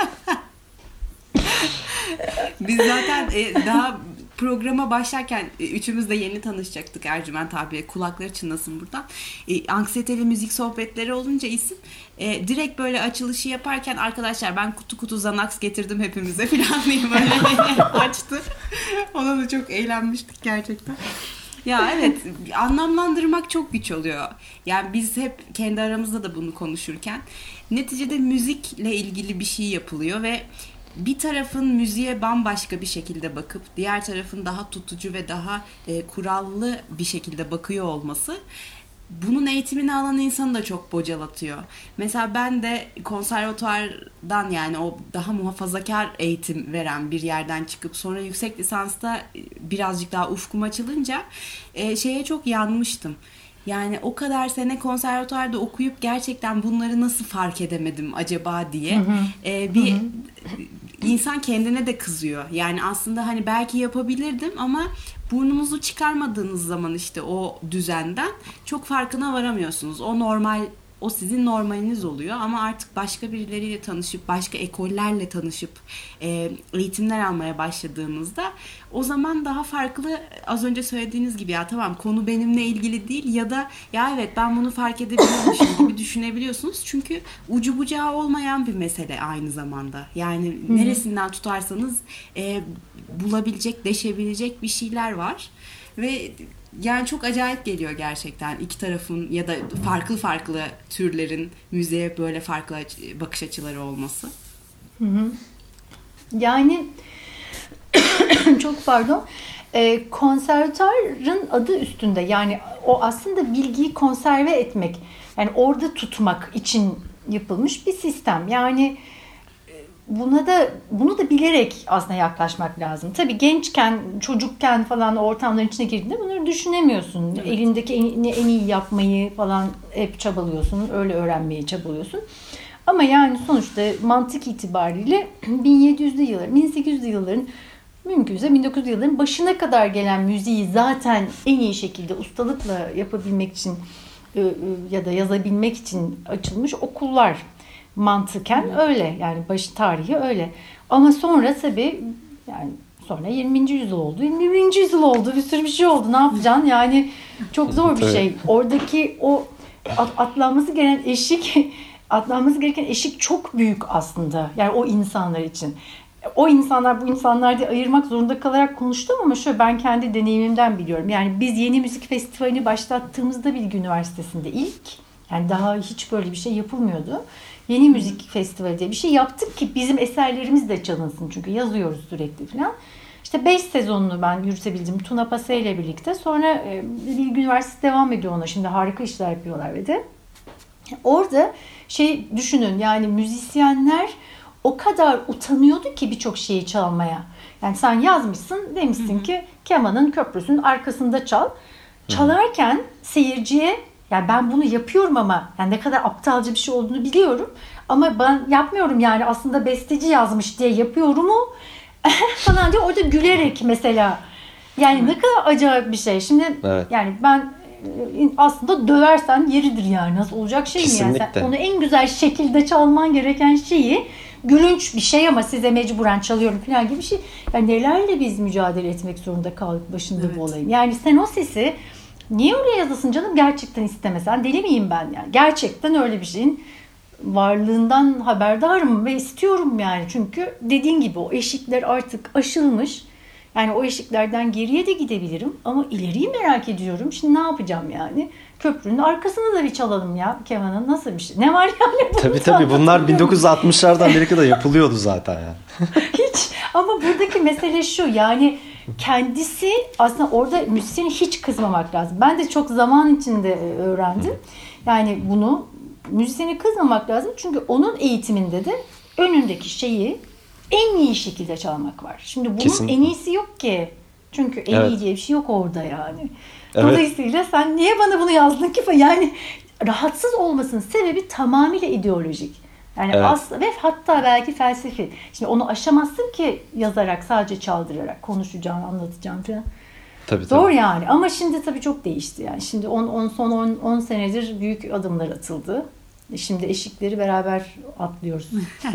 Biz zaten e, daha programa başlarken e, üçümüz de yeni tanışacaktık Ercüment abiye. Kulakları çınlasın buradan. E, anksiyeteli müzik sohbetleri olunca isim e, direkt böyle açılışı yaparken arkadaşlar ben kutu kutu Xanax getirdim hepimize falan diye böyle açtı. Ona da çok eğlenmiştik gerçekten. Ya evet, anlamlandırmak çok güç oluyor. Yani biz hep kendi aramızda da bunu konuşurken neticede müzikle ilgili bir şey yapılıyor ve bir tarafın müziğe bambaşka bir şekilde bakıp diğer tarafın daha tutucu ve daha e, kurallı bir şekilde bakıyor olması bunun eğitimini alan insanı da çok bocalatıyor. Mesela ben de konservatuvardan, yani o daha muhafazakar eğitim veren bir yerden çıkıp sonra yüksek lisansta birazcık daha ufkum açılınca e, şeye çok yanmıştım. Yani o kadar sene konservatuvarda okuyup gerçekten bunları nasıl fark edemedim acaba diye hı hı. E, bir hı hı. insan kendine de kızıyor. Yani aslında hani belki yapabilirdim ama burnunuzu çıkarmadığınız zaman işte o düzenden çok farkına varamıyorsunuz. O normal, o sizin normaliniz oluyor ama artık başka birileriyle tanışıp, başka ekollerle tanışıp e, eğitimler almaya başladığınızda o zaman daha farklı, az önce söylediğiniz gibi ya tamam konu benimle ilgili değil ya da ya evet ben bunu fark edebiliyormuşum gibi düşünebiliyorsunuz. Çünkü ucu bucağı olmayan bir mesele aynı zamanda. Yani hmm. neresinden tutarsanız e, bulabilecek, deşebilecek bir şeyler var ve yani çok acayip geliyor gerçekten iki tarafın ya da farklı farklı türlerin müziğe böyle farklı bakış açıları olması. Hı hı. Yani çok pardon. E, konservatuarın adı üstünde, yani o aslında bilgiyi konserve etmek, yani orada tutmak için yapılmış bir sistem. Yani buna da bunu da bilerek aslında yaklaşmak lazım. Tabii gençken, çocukken falan ortamların içine girdiğinde bunları düşünemiyorsun. Evet. Elindeki en, en iyi yapmayı falan hep çabalıyorsun. Öyle öğrenmeye çabalıyorsun. Ama yani sonuçta mantık itibariyle bin yedi yüzlü yıllar, bin sekiz yüzlü yılların, mümkünse bin dokuz yüzlü yılların başına kadar gelen müziği zaten en iyi şekilde ustalıkla yapabilmek için ya da yazabilmek için açılmış okullar. Mantıken Hı. öyle, yani başı tarihi öyle. Ama sonra tabii yani sonra yirminci yüzyıl oldu, yirmi birinci yüzyıl oldu, bir sürü bir şey oldu. Ne yapacaksın? Yani çok zor bir şey. Oradaki o atlanması gereken eşik, atlanması gereken eşik çok büyük aslında. Yani o insanlar için. O insanlar bu insanlar diye ayırmak zorunda kalarak konuştum ama şöyle, ben kendi deneyimimden biliyorum. Yani biz Yeni Müzik Festivali'ni başlattığımızda Bilgi Üniversitesi'nde ilk, yani daha hiç böyle bir şey yapılmıyordu. Yeni Müzik Festivali diye bir şey yaptık ki bizim eserlerimiz de çalınsın. Çünkü yazıyoruz sürekli falan. İşte beş sezonunu ben yürütebildim Tuna Pase ile birlikte. Sonra e, Bilgi Üniversitesi devam ediyor ona. Şimdi harika işler yapıyorlar ve de. Orada şey düşünün, yani müzisyenler o kadar utanıyordu ki birçok şeyi çalmaya. Yani sen yazmışsın, demişsin hı hı. ki kemanın köprüsünün arkasında çal. Çalarken seyirciye, yani ben bunu yapıyorum ama yani ne kadar aptalca bir şey olduğunu biliyorum. Ama ben yapmıyorum, yani aslında besteci yazmış diye yapıyorum o falan diye orada gülerek mesela. Yani evet. Ne kadar acayip bir şey. Şimdi evet. Yani ben aslında döversen yeridir yani. Nasıl olacak şey mi yani? Sen onu en güzel şekilde çalman gereken şeyi, gülünç bir şey ama size mecburen çalıyorum falan gibi bir şey. Yani nelerle biz mücadele etmek zorunda kaldık başında evet. Bu olayın. Yani sen o sesi niye öyle yazasın canım, gerçekten istemesen? Deli miyim ben yani? Gerçekten öyle bir şeyin varlığından haberdarım ve istiyorum yani. Çünkü dediğin gibi o eşikler artık aşılmış. Yani o eşiklerden geriye de gidebilirim ama ileriyi merak ediyorum. Şimdi ne yapacağım yani? Köprünün arkasını da bir çalalım ya kemanın, nasıl bir şey? Ne var yani? Tabii tabii bunlar bin dokuz yüz altmışlarda Amerika'da yapılıyordu zaten yani. Hiç, ama buradaki mesele şu yani kendisi aslında orada müzisyeni hiç kızmamak lazım. Ben de çok zaman içinde öğrendim. Yani bunu müzisyeni kızmamak lazım çünkü onun eğitiminde de önündeki şeyi en iyi şekilde çalmak var. Şimdi bunun Kesin. en iyisi yok ki. Çünkü en evet. iyi diye bir şey yok orada yani. Evet. Dolayısıyla sen niye bana bunu yazdın ki? Yani rahatsız olmasının sebebi tamamıyla ideolojik. Yani evet. aslında ve hatta belki felsefi. Şimdi onu aşamazsın ki yazarak, sadece çaldırarak, konuşacağını, anlatacağını falan. Tabii, Zor tabii. yani. Ama şimdi tabii çok değişti yani. Şimdi on, on, son on senedir büyük adımlar atıldı. Şimdi eşikleri beraber atlıyoruz.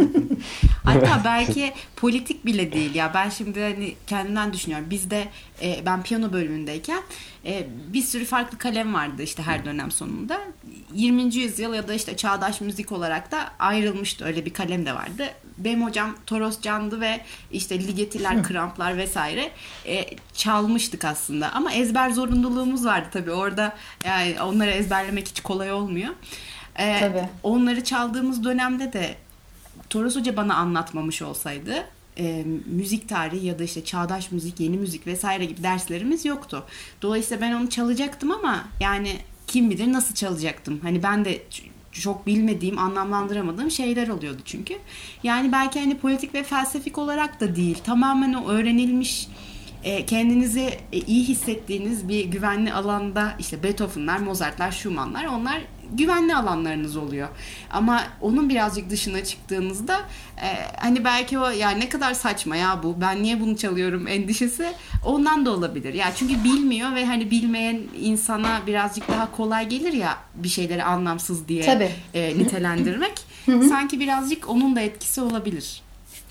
Hatta belki politik bile değil ya. Ben şimdi hani kendimden düşünüyorum. Bizde e, ben piyano bölümündeyken e, bir sürü farklı kalem vardı işte her dönem sonunda. yirminci yüzyıl ya da işte çağdaş müzik olarak da ayrılmıştı. Öyle bir kalem de vardı. Benim hocam Toros Can'dı ve işte ligetiler, kramplar vesaire e, çalmıştık aslında. Ama ezber zorunluluğumuz vardı tabii. Orada yani onları ezberlemek hiç kolay olmuyor. Ee, Tabii. Onları çaldığımız dönemde de Toros Hoca bana anlatmamış olsaydı e, müzik tarihi ya da işte çağdaş müzik, yeni müzik vesaire gibi derslerimiz yoktu. Dolayısıyla ben onu çalacaktım ama yani kim bilir nasıl çalacaktım. Hani ben de çok bilmediğim, anlamlandıramadığım şeyler oluyordu çünkü. Yani belki hani politik ve felsefik olarak da değil. Tamamen o öğrenilmiş, kendinizi iyi hissettiğiniz bir güvenli alanda işte Beethoven'lar, Mozart'lar, Schumann'lar, onlar güvenli alanlarınız oluyor. Ama onun birazcık dışına çıktığınızda e, hani belki o ya ne kadar saçma ya bu, ben niye bunu çalıyorum endişesi ondan da olabilir. Ya çünkü bilmiyor ve hani bilmeyen insana birazcık daha kolay gelir ya bir şeyleri anlamsız diye e, nitelendirmek. Sanki birazcık onun da etkisi olabilir.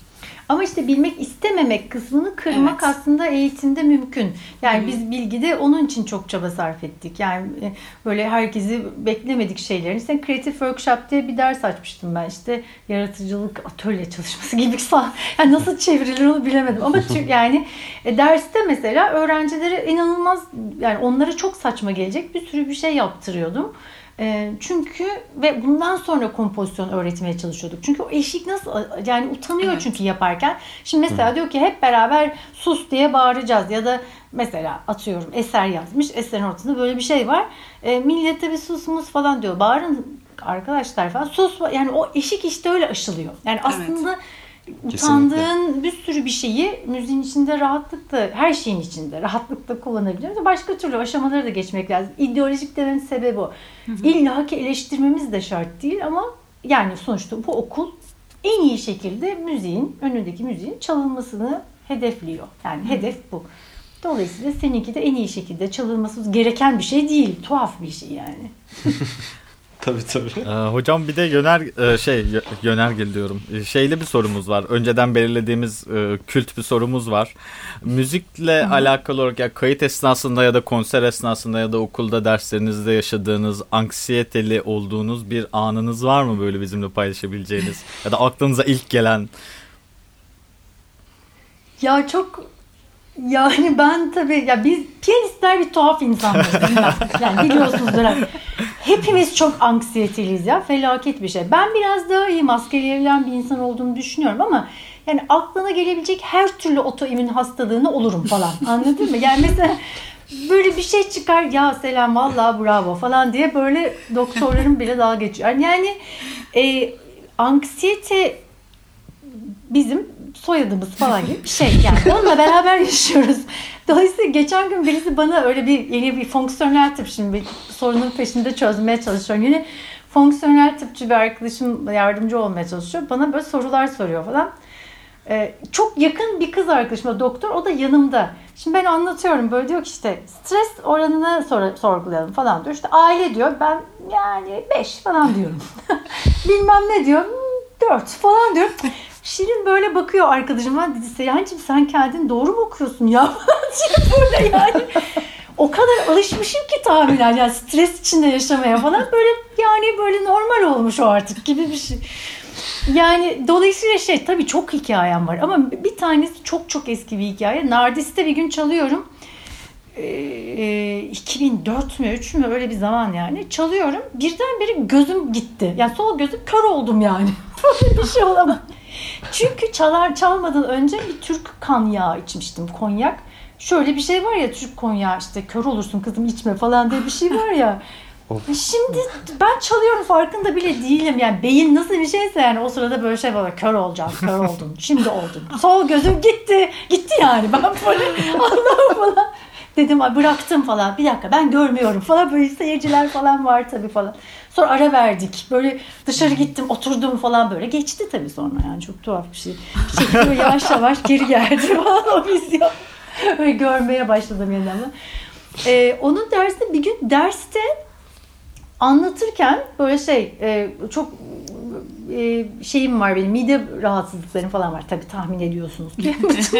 Ama işte bilmek istememek kısmını kırmak evet. aslında eğitimde mümkün. Yani Hı-hı. biz bilgide onun için çok çaba sarf ettik. Yani böyle herkesi beklemedik şeylerin. İşte Creative Workshop diye bir ders açmıştım ben. İşte yaratıcılık atölye çalışması gibi. Yani nasıl çevrilir onu bilemedim. Ama yani e, derste mesela öğrencilere inanılmaz, yani onlara çok saçma gelecek bir sürü bir şey yaptırıyordum. Çünkü ve bundan sonra kompozisyon öğretmeye çalışıyorduk. Çünkü o eşik nasıl, yani utanıyor evet. çünkü yaparken. Şimdi mesela Hı. diyor ki hep beraber sus diye bağıracağız ya da mesela atıyorum eser yazmış. Eserin ortasında böyle bir şey var. E, millete bir susumuz falan diyor. Bağırın arkadaşlar falan. Sus, yani o eşik işte öyle aşılıyor. Yani aslında evet. utandığın Kesinlikle. bir sürü bir şeyi müziğin içinde rahatlıkla, her şeyin içinde rahatlıkla kullanabiliyoruz. Başka türlü aşamaları da geçmek lazım. İdeolojik demenin sebebi o. Hı hı. İlla ki eleştirmemiz de şart değil ama yani sonuçta bu okul en iyi şekilde müziğin, önündeki müziğin çalınmasını hedefliyor. Yani hı. hedef bu. Dolayısıyla seninki de en iyi şekilde çalınması gereken bir şey değil. Tuhaf bir şey yani. Tabii tabii. Ee, hocam bir de yöner e, şey yönergel diyorum. Şeyli bir sorumuz var. Önceden belirlediğimiz e, kült bir sorumuz var. Müzikle Hı-hı. alakalı olarak ya kayıt esnasında ya da konser esnasında ya da okulda derslerinizde yaşadığınız anksiyeteli olduğunuz bir anınız var mı böyle bizimle paylaşabileceğiniz ya da aklınıza ilk gelen? Ya çok Yani ben tabii ya biz piyanistler bir tuhaf insanlarız. Yani biliyorsunuzdur. Hepimiz çok anksiyeteliyiz ya. Felaket bir şey. Ben biraz daha iyi maskeleyebilen bir insan olduğumu düşünüyorum ama yani aklına gelebilecek her türlü otoimmün hastalığına olurum falan. Anladın mı? Yani mesela böyle bir şey çıkar ya selam vallahi bravo falan diye böyle doktorlarım bile dalga geçiyor. Yani e, anksiyete bizim soyadımız falan gibi bir şey yani. Onunla beraber yaşıyoruz. Dolayısıyla geçen gün birisi bana öyle bir yeni bir fonksiyonel tıp, şimdi bir sorunun peşinde çözmeye çalışıyorum. Yine fonksiyonel tıpçı bir arkadaşım yardımcı olmaya çalışıyor. Bana böyle sorular soruyor falan. Ee, çok yakın bir kız arkadaşım, doktor, o da yanımda. Şimdi ben anlatıyorum böyle, diyor ki işte stres oranını sor- sorgulayalım falan diyor. İşte aile diyor, ben yani beş falan diyorum. Bilmem ne diyor, dört falan diyor. Şirin böyle bakıyor arkadaşıma, dedi Seyhan'cığım sen kendin doğru mu okuyorsun ya? Böyle yani. O kadar alışmışım ki tahminen yani stres içinde yaşamaya falan, böyle yani böyle normal olmuş o artık gibi bir şey. Yani dolayısıyla şey tabii çok hikayem var ama bir tanesi çok çok eski bir hikaye. Nardis'te bir gün çalıyorum. Ee, iki bin dört mü üç mü öyle bir zaman yani çalıyorum. Birdenbire gözüm gitti. Yani sol gözüm kör oldum yani. Böyle bir şey olamaz. Çünkü çalar çalmadan önce bir Türk kanyağı içmiştim, konyak. Şöyle bir şey var ya, Türk konyağı işte kör olursun kızım içme falan diye bir şey var ya. Şimdi ben çalıyorum farkında bile değilim yani beyin nasıl bir şeyse yani o sırada böyle şey var, kör olacağım, kör oldum, şimdi oldum. Sol gözüm gitti, gitti yani ben böyle Allah'ım falan. Dedim bıraktım falan, bir dakika ben görmüyorum falan, böyle seyirciler falan var tabii falan. Sonra ara verdik, böyle dışarı gittim oturdum falan, böyle geçti tabii sonra yani çok tuhaf bir şey. Bir şekilde yavaş yavaş geri geldi falan o vizyon. Böyle görmeye başladım yeniden. Ee, onun dersi bir gün derste anlatırken böyle şey e, çok e, şeyim var benim, mide rahatsızlıklarım falan var tabii tahmin ediyorsunuz ki.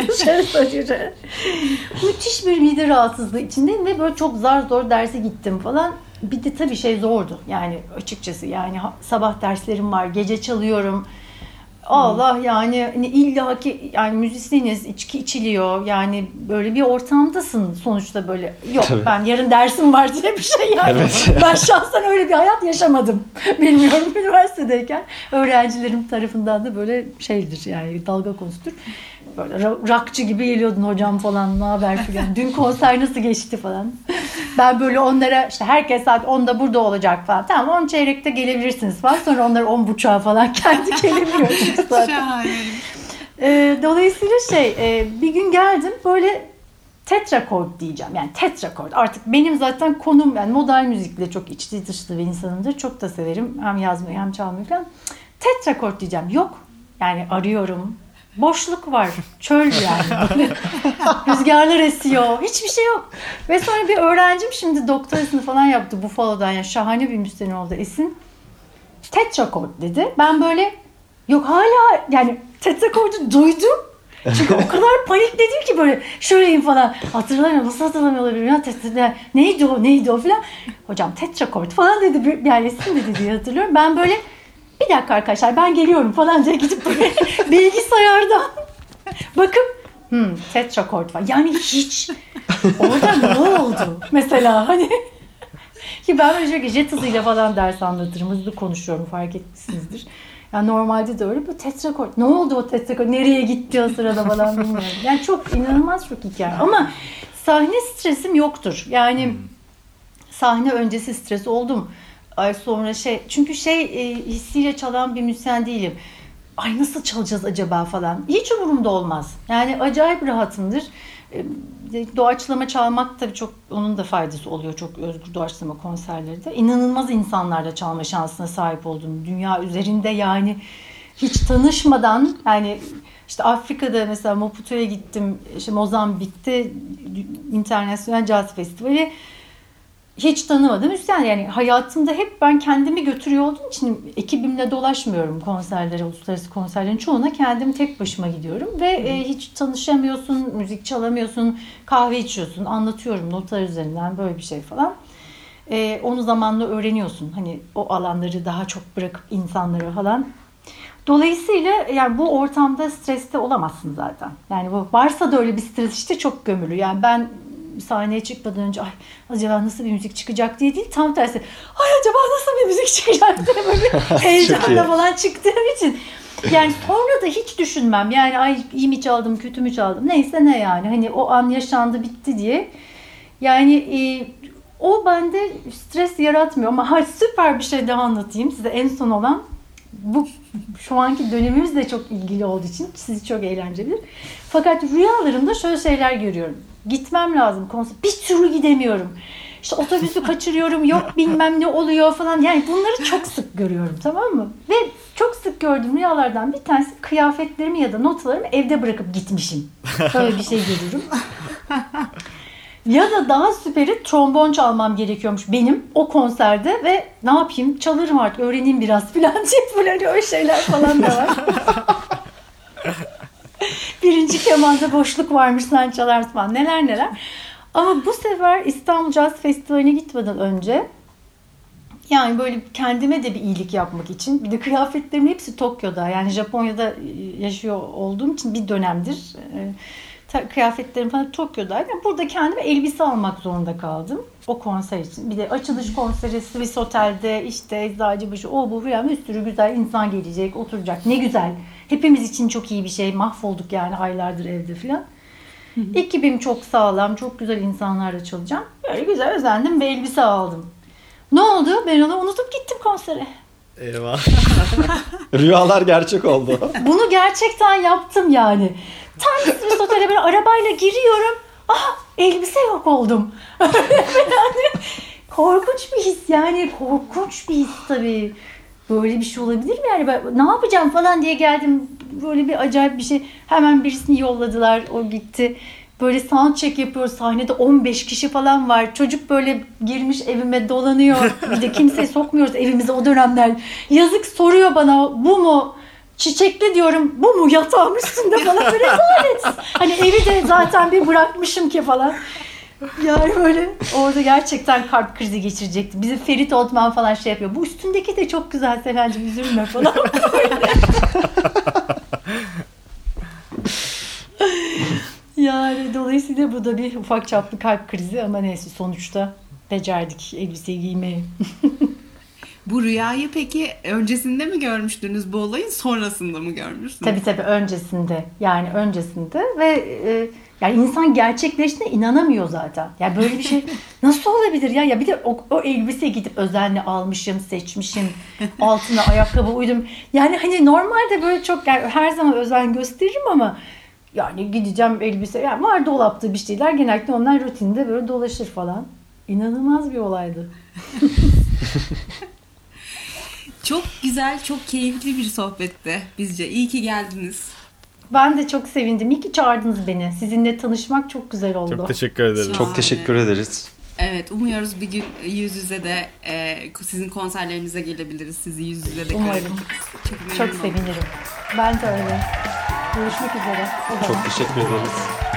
Müthiş bir mide rahatsızlığı içindeyim ve böyle çok zar zor derse gittim falan. Bir de tabii şey zordu yani açıkçası yani sabah derslerim var, gece çalıyorum. Allah yani illa ki yani müzisyeniz, içki içiliyor yani böyle bir ortamdasın sonuçta böyle yok tabii. Ben yarın dersim var diye bir şey yani evet. Ben şahsen öyle bir hayat yaşamadım bilmiyorum üniversitedeyken öğrencilerim tarafından da böyle şeydir yani dalga konusudur. Böyle rockçı gibi geliyordun hocam falan, ne haber filan. Dün konser nasıl geçti falan. Ben böyle onlara işte herkes saat onda burada olacak falan. Tamam on çeyrekte gelebilirsiniz falan. Sonra onları on buçuğa falan kendi gelebiliyor zaten. ee, dolayısıyla şey e, bir gün geldim böyle tetrakord diyeceğim. Yani tetrakord artık benim zaten konum yani modern müzikle çok içli dışlı bir insanımdır. Çok da severim hem yazmayı hem çalmayı falan. Tetrakord diyeceğim. Yok yani arıyorum. Boşluk var. Çöl yani. Rüzgarlar esiyor. Hiçbir şey yok. Ve sonra bir öğrencim şimdi doktorasını falan yaptı Buffalo'dan. Yani şahane bir müzisyen oldu Esin. Tetrakord dedi. Ben böyle yok hala yani tetrakordu duydum. Çünkü o kadar panikledim ki böyle şöyleyim falan. Hatırlamıyorum. Nasıl hatırlamıyor olabilirim ya? Tetra, neydi o? Neydi o falan. Hocam tetrakord falan dedi. Yani Esin dedi diye hatırlıyorum. Ben böyle bir dakika arkadaşlar ben geliyorum falan diye gidip böyle bilgisayardan bakıp hmm, tetrakord var. Yani hiç orada ne oldu mesela hani ki ben böyle şöyle jet hızıyla falan ders anlatırım. Hızlı konuşuyorum fark etmişsinizdir. Yani normalde de öyle bu tetrakord. Ne oldu o tetrakord? Nereye gitti o sırada falan bilmiyorum. Yani çok inanılmaz çok hikaye. Ama sahne stresim yoktur. Yani sahne öncesi stres oldum. Ay sonra şey çünkü şey e, hissiyle çalan bir müzisyen değilim. Ay nasıl çalacağız acaba falan. Hiç umurumda olmaz. Yani acayip rahatımdır. E, doğaçlama çalmak tabii çok onun da faydası oluyor. Çok özgür doğaçlama konserleri de. İnanılmaz insanlarla çalma şansına sahip oldum. Dünya üzerinde yani hiç tanışmadan yani işte Afrika'da mesela Maputo'ya gittim. İşte Mozambik'te International Jazz Festivali. Hiç tanımadım. Üstelik yani hayatımda hep ben kendimi götürüyor olduğum için ekibimle dolaşmıyorum konserlere, uluslararası konserlerin çoğuna kendim tek başıma gidiyorum ve e, hiç tanışamıyorsun, müzik çalamıyorsun, kahve içiyorsun, anlatıyorum notlar üzerinden böyle bir şey falan. E, onu zamanla öğreniyorsun. Hani o alanları daha çok bırakıp insanlara falan. Dolayısıyla yani bu ortamda streste olamazsın zaten. Yani bu varsa da öyle bir stres işte çok gömülü. Yani ben sahneye çıkmadan önce ay acaba nasıl bir müzik çıkacak diye değil tam tersi ay acaba nasıl bir müzik çıkacak diye böyle heyecanla falan çıktığım için yani sonra da hiç düşünmem yani ay iyi mi çaldım kötü mü çaldım neyse ne yani hani o an yaşandı bitti diye yani e, o bende stres yaratmıyor ama ha, süper bir şey daha anlatayım size en son olan bu şu anki dönemimizle çok ilgili olduğu için sizi çok eğlencelir fakat rüyalarımda şöyle şeyler görüyorum. Gitmem lazım konser. Bir türlü gidemiyorum. İşte otobüsü kaçırıyorum. Yok bilmem ne oluyor falan. Yani bunları çok sık görüyorum tamam mı? Ve çok sık gördüğüm rüyalardan bir tanesi kıyafetlerimi ya da notalarımı evde bırakıp gitmişim. Böyle bir şey görürüm. Ya da daha süperi trombon çalmam gerekiyormuş benim o konserde ve ne yapayım çalırım artık öğreneyim biraz falan diye böyle öyle şeyler falan da var. Birinci kemanda boşluk varmış sen çalarsın falan neler neler. Ama bu sefer İstanbul Jazz Festivali'ne gitmeden önce Yani böyle kendime de bir iyilik yapmak için. Bir de kıyafetlerimin hepsi Tokyo'da. Yani Japonya'da yaşıyor olduğum için bir dönemdir e, kıyafetlerim falan Tokyo'daydı. Yani burada kendime elbise almak zorunda kaldım. O konser için. Bir de açılış konseri Swiss Otel'de işte Eczacıbaşı o bu falan bir sürü güzel insan gelecek, oturacak. Ne güzel. Hepimiz için çok iyi bir şey. Mahvolduk yani aylardır evde falan. Ekibim çok sağlam, çok güzel insanlarla çalacağım. Böyle güzel özendim bir elbise aldım. Ne oldu? Ben onu unutup gittim konsere. Eyvah. Rüyalar gerçek oldu. Bunu gerçekten yaptım yani. Tam Swiss Otel'e ben arabayla giriyorum. Ah, elbise yok oldum. Yani korkunç bir his yani. Korkunç bir his tabii. Böyle bir şey olabilir mi yani? Ben ne yapacağım falan diye geldim. Böyle bir acayip bir şey. Hemen birisini yolladılar. O gitti. Böyle soundcheck yapıyoruz. Sahnede on beş kişi falan var. Çocuk böyle girmiş evime dolanıyor. Bir de kimseyi sokmuyoruz evimize o dönemler. Yazık soruyor bana bu mu? Çiçekli diyorum. Bu mu yatağım üstünde falan böyle lanet. Hani evi de zaten bir bırakmışım ki falan. Yani böyle orada gerçekten kalp krizi geçirecekti. Bizi Ferit Otman falan şey yapıyor. Bu üstündeki de çok güzel Selen'cim üzülme falan. Yani dolayısıyla bu da bir ufak çaplı kalp krizi ama neyse sonuçta becerdik elbiseyi giymeyi. Bu rüyayı peki öncesinde mi görmüştünüz bu olayın, sonrasında mı görmüşsünüz? Tabii tabii öncesinde. Yani öncesinde ve e, yani insan gerçekleştiğine inanamıyor zaten. Yani böyle bir şey nasıl olabilir ya? Ya bir de o, o elbise gidip özenle almışım, seçmişim. Altına ayakkabı uydum. Yani hani normalde böyle çok yani her zaman özen gösteririm ama yani gideceğim elbise. Yani var dolapta bir şeyler. Genellikle onlar rutinde böyle dolaşır falan. İnanılmaz bir olaydı. Çok güzel, çok keyifli bir sohbetti bizce. İyi ki geldiniz. Ben de çok sevindim. İyi ki çağırdınız beni. Sizinle tanışmak çok güzel oldu. Çok teşekkür ederim. Çok teşekkür ederiz. Evet, umuyoruz bir gün yüz yüze de e, sizin konserlerinize gelebiliriz. Sizi yüz yüze de Umarım. Çok, çok sevinirim. Ben de öyle. Görüşmek üzere. O zaman. Çok teşekkür ederiz.